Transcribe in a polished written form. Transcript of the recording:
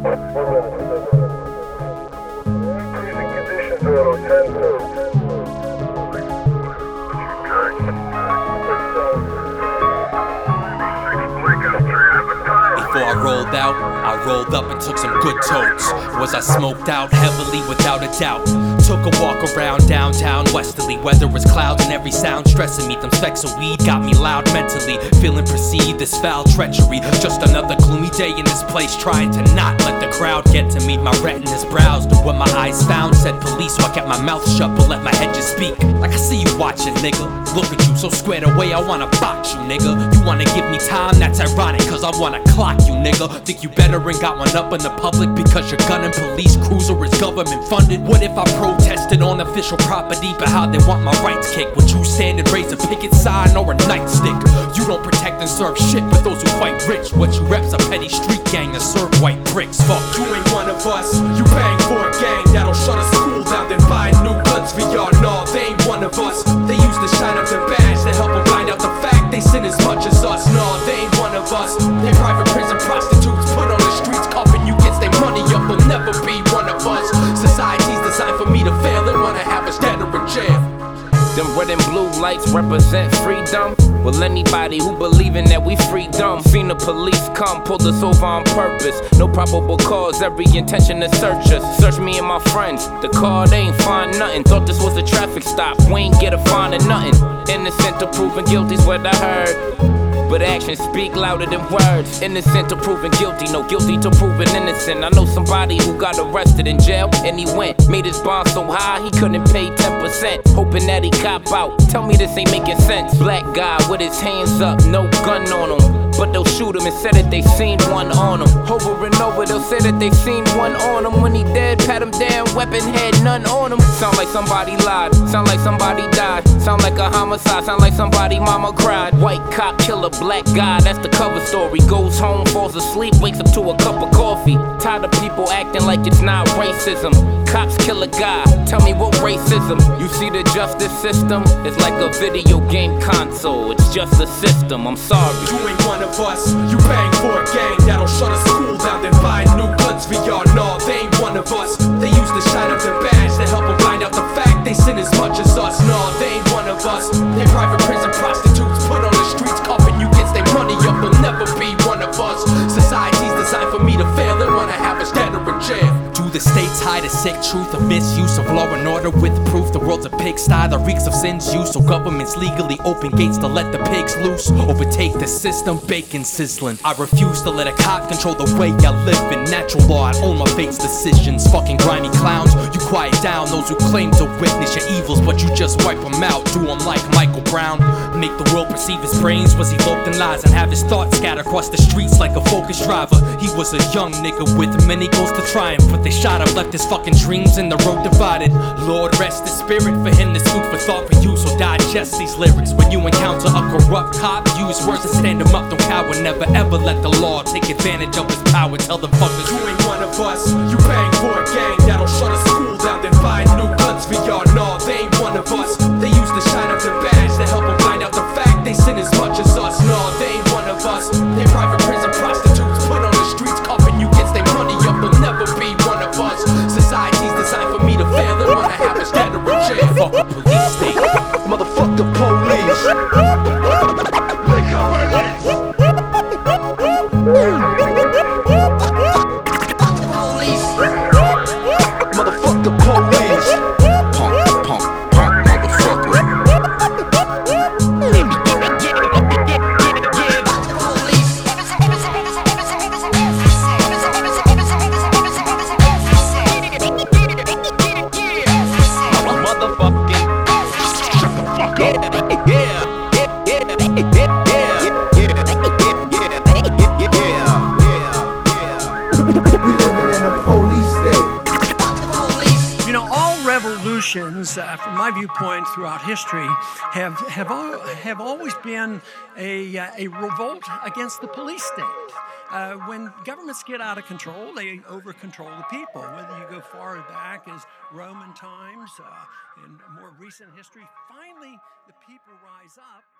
Before I rolled out, I rolled up and took some good totes. Was I smoked out heavily? Without a doubt. Took a walk around downtown westerly. Weather was clouds and every sound stressing me. Them specks of weed got me loud mentally, feeling perceived as foul treachery. Just another gloomy day in this place, trying to not let the crowd get to me. My retinas browsed and what my eyes found said police, so I kept my mouth shut but let my head just speak. Like I see you watching, nigga. Look at you so squared away, I wanna box you, nigga. You wanna give me time? That's ironic, cause I wanna clock you, nigga. Think you better and got one up in the public because your gun and police cruiser is government funded? What if I protested on official property but how they want my rights kicked? Would you stand and raise a picket sign or a nightstick? You don't protect and serve shit with those who quite rich. What you rep's a petty street gang that serve white bricks. Fuck, you ain't one of us. You bang for a gang that'll shut a school down, then buy new guns for y'all. Nah, they ain't one of us. They use to shine up their badge to help them find out the fact they sin as much as us. Nah, they ain't one of us. They private prison prostitutes put on the streets, cuffing you, gets their money up. Will never be one of us. Society's designed for me to fail. They wanna have us dead or in jail. Them red and blue lights represent freedom. Well, anybody who believing that we freedom. Seen the police come, pulled us over on purpose. No probable cause, every intention to search us. Search me and my friends, the car, they ain't find nothing. Thought this was a traffic stop, we ain't get a fine or nothing. Innocent to proven guilty's what I heard, but actions speak louder than words. Innocent to proven guilty, no guilty to proven innocent. I know somebody who got arrested in jail, and he made his bond so high he couldn't pay 10%, hoping that he cop out. Tell me this ain't making sense. Black guy with his hands up, no gun on him, but they'll shoot him and say that they seen one on him. Over and over they'll say that they seen one on him. When he dead, pat him down, weapon had none on him. Sound like somebody lied, sound like somebody died, sound like a homicide, sound like somebody mama cried. White cop killer, black guy, that's the cover story. Goes home, falls asleep, wakes up to a cup of coffee. Tired of people acting like it's not racism. Cops kill a guy, tell me what racism. You see the justice system? It's like a video game console, it's just a system, I'm sorry. You ain't one of us. You bang for a gang that'll shut a school down, then buy new guns for y'all. Nah, they ain't one of us. They use to shine up their badge to help them find out the fact they sin as much as us. Nah, they ain't one of us. They private prison prostitutes put on the streets, cuffing you, gets their money up. Will never be one of us. Society's designed for me to fail. They wanna have us dead or in jail. Do the states hide a sick truth of misuse of law and order with proof? The world's a pigsty that reeks of sin's use, so governments legally open gates to let the pigs loose. Overtake the system, bacon sizzling. I refuse to let a cop control the way I live in natural law. I own my fate's decisions. Fucking grimy clowns, you quiet down those who claim to witness your evils, but you just wipe them out. Do them like Michael Brown. Make the world perceive his brains was eloped in lies and have his thoughts scattered across the streets like a Focus driver. He was a young nigga with many goals to triumph, but they shot him, left his fucking dreams in the road divided. Lord rest his spirit, for him this food for thought for you, so digest these lyrics. When you encounter a corrupt cop, use words to stand him up, don't cower. Never ever let the law take advantage of his power. Tell them fuckers, you ain't one of us. You bang for a gang that'll shut a school down, then buy new guns for y'all. Nah, they ain't one of us. They use to shine up their badge to help them find out the fact they sin as much as us. Nah, they ain't one of us. They private prison prostitutes put on the streets, cuffing you, gets their money up. Will never be one of us. Society's designed for me to fail. They wanna have us dead or in jail. Fuck the police state. Motherfuck the police. Motherfuck the police. Punk, punk, punk, motherfucker. From my viewpoint throughout history, have always been a revolt against the police state. When governments get out of control, they over-control the people. Whether you go far back as Roman times, in more recent history, finally the people rise up.